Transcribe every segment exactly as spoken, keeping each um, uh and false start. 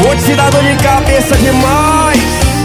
Vou te dar dor de cabeça demais.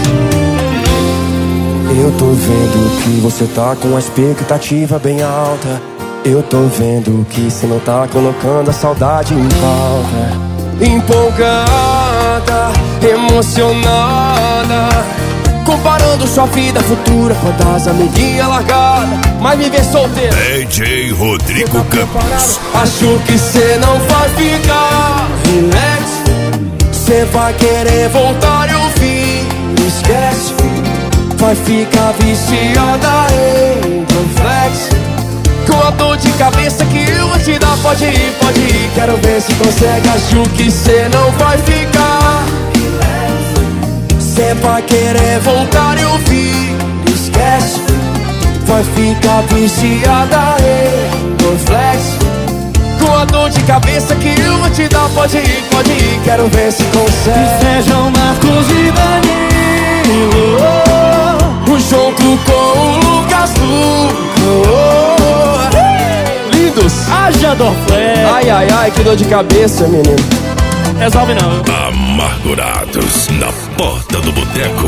Eu tô vendo que você tá com a expectativa bem alta. Eu tô vendo que você não tá colocando a saudade em pauta. Empolgada, emocionada, comparando sua vida futura com a das amiguinhas largadas. Mas me vê solteiro, D J Rodrigo Campos. Acho que cê não vai ficar relax. Cê vai querer voltar e ouvir. Esquece, vai ficar viciada em Dorflex. Com a dor de cabeça que eu vou te dar. Pode ir, pode ir, quero ver se consegue. Acho que cê não vai ficar. Cê vai querer voltar e ouvir. Esquece, vai ficar viciada em Dorflex. Com a dor de cabeça que eu vou te dar. Pode ir, pode ir, quero ver se consegue. Sejam Marcos e Danilo, o jogo com o Lucas Luco. Lindos, haja Dorflex. Ai, ai, ai, que dor de cabeça, menino. Resolve não. Amargurados na porta do boteco.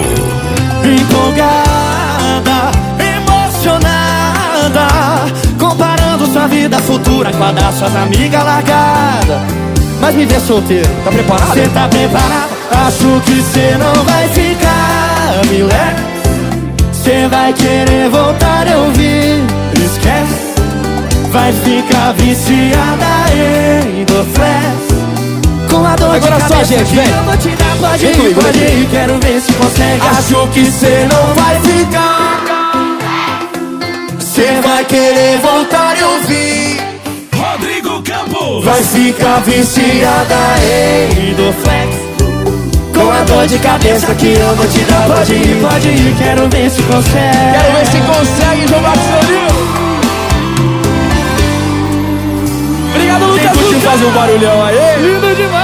Empolgada, emocionada, comparando sua vida futura com a das suas amigas largadas. Mas me vê solteiro, tá preparado? Cê tá preparado? Acho que cê não vai ficar, moleque. Cê vai querer voltar a ouvir. Esquece, vai ficar viciada em Dorflex. Com a dor agora de só, cabeça gente, que vem. eu vou te dar. Pode Vem ir, comigo, pode vem. ir, quero ver se consegue. Acho que cê não vai ficar. Cê vai querer voltar e ouvir. Rodrigo Campos. Vai ficar viciada em Dorflex. Com a dor de cabeça que eu vou te dar. Pode ir, pode ir, quero ver se consegue. Quero ver se consegue, João Marcos. Obrigado, Lucas. Quem curtiu fazer um barulhão aí? Lindo demais.